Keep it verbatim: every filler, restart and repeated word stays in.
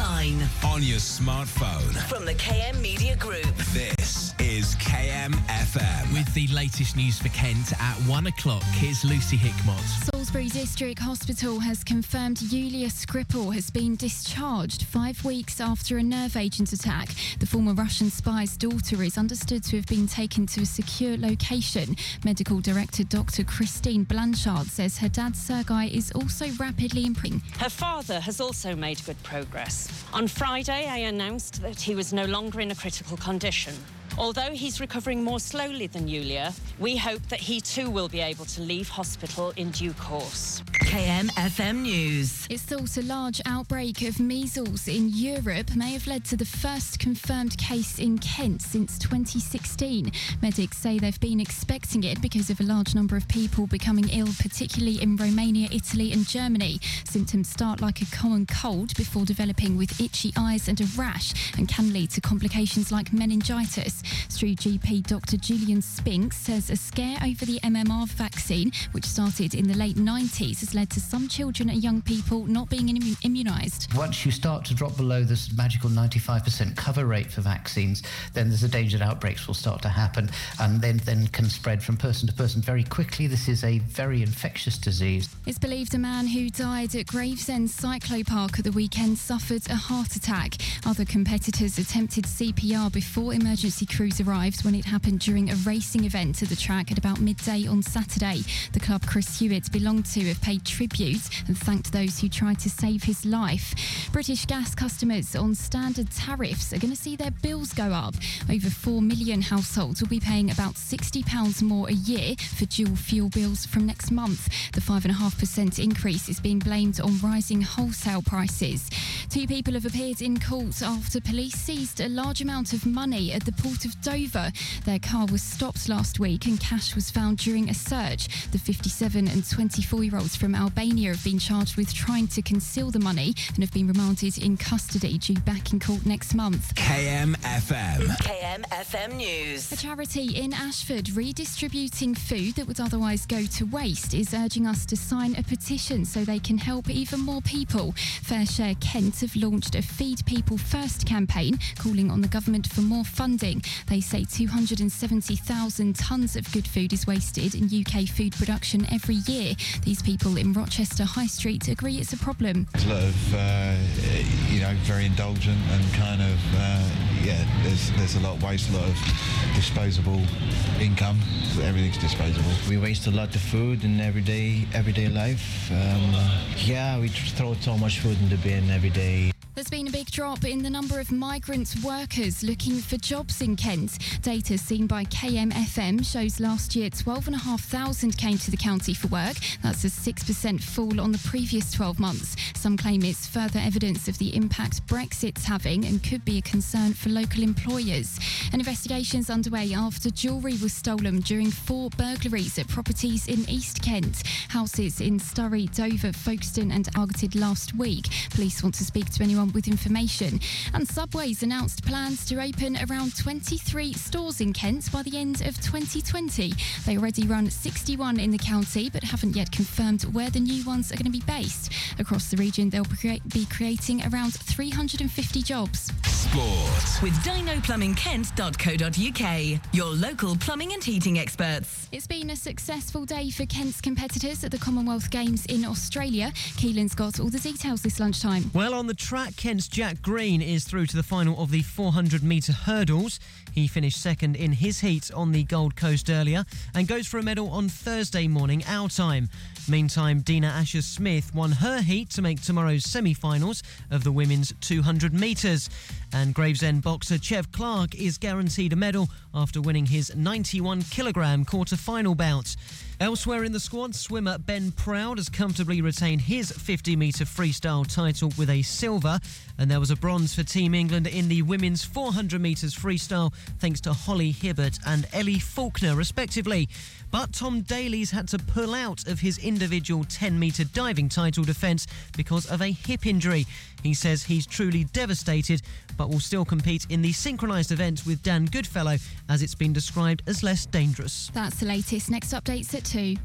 online, on your smartphone. from the K M Media Group. This is K M F M. With the latest news for Kent at one o'clock, here's Lucy Hickmott. Salisbury District Hospital has confirmed Yulia Skripal has been discharged five weeks after a nerve agent attack. The former Russian spy's daughter is understood to have been taken to a secure location. Medical Director Doctor Christine Blanchard says her dad Sergei is also rapidly improving. Her father has also made good progress. On Friday, I announced that he was no longer in a critical condition. Although he's recovering more slowly than Yulia, we hope that he too will be able to leave hospital in due course. K M F M News. It's thought a large outbreak of measles in Europe may have led to the first confirmed case in Kent since twenty sixteen. Medics say they've been expecting it because of a large number of people becoming ill, particularly in Romania, Italy and Germany. Symptoms start like a common cold before developing with itchy eyes and a rash, and can lead to complications like meningitis. Street G P Doctor Julian Spinks says a scare over the M M R vaccine, which started in the late nineties, has led to some children and young people not being immu- immunised. Once you start to drop below this magical ninety-five percent cover rate for vaccines, then there's a danger that outbreaks will start to happen and then, then can spread from person to person very quickly. This is a very infectious disease. It's believed a man who died at Gravesend Cyclopark at the weekend suffered a heart attack. Other competitors attempted C P R before emergency crews arrived when it happened during a racing event at the track at about midday on Saturday. The club Chris Hewitt belonged to have paid tribute and thanked those who tried to save his life. British gas customers on standard tariffs are going to see their bills go up. Over four million households will be paying about sixty pounds more a year for dual fuel bills from next month. The five point five percent increase is being blamed on rising wholesale prices. Two people have appeared in court after police seized a large amount of money at the port of Dover. Their car was stopped last week and cash was found during a search. The fifty-seven and twenty-four-year-olds from Albania have been charged with trying to conceal the money and have been remanded in custody, due back in court next month. K M F M. K M F M News. A charity in Ashford redistributing food that would otherwise go to waste is urging us to sign a petition so they can help even more people. Fair Share Kent have launched a Feed People First campaign calling on the government for more funding. They say two hundred seventy thousand tonnes of good food is wasted in U K food production every year. These people in Rochester High Street agree it's a problem. There's a lot of, uh, you know, very indulgent and kind of, uh, yeah, there's there's a lot of waste, a lot of disposable income. Everything's disposable. We waste a lot of food in everyday everyday life. Um, yeah, we throw so much food in the bin every day. There's been a big drop in the number of migrant workers looking for jobs in Kent. Data seen by K M F M shows last year twelve thousand five hundred came to the county for work. That's a six percent fall on the previous twelve months. Some claim it's further evidence of the impact Brexit's having and could be a concern for local employers. An investigation's underway after jewellery was stolen during four burglaries at properties in East Kent. Houses in Sturry, Dover, Folkestone and targeted last week. Police want to speak to anyone with information. And Subway's announced plans to open around twenty-three stores in Kent by the end of twenty twenty. They already run sixty-one in the county but haven't yet confirmed where the new ones are going to be based. Across the region, they'll be creating around three hundred fifty jobs. Sport. With dino plumbing kent dot co dot U K, your local plumbing and heating experts. It's been a successful day for Kent's competitors at the Commonwealth Games in Australia. Keelan's got all the details this lunchtime. Well, on the track, Kent's Jack Green is through to the final of the four hundred metre hurdles. He finished second in his heat on the Gold Coast earlier and goes for a medal on Thursday morning our time. Meantime, Dina Asher-Smith won her heat to make tomorrow's semi-finals of the women's two hundred metres. And Gravesend boxer Chev Clark is guaranteed a medal after winning his ninety-one kilogram quarter-final bout. Elsewhere in the squad, swimmer Ben Proud has comfortably retained his fifty metre freestyle title with a silver, and there was a bronze for Team England in the women's four hundred metres freestyle thanks to Holly Hibbert and Ellie Faulkner respectively. But Tom Daly's had to pull out of his individual ten metre diving title defence because of a hip injury. He says he's truly devastated, but will still compete in the synchronised event with Dan Goodfellow, as it's been described as less dangerous. That's the latest. Next updates at two.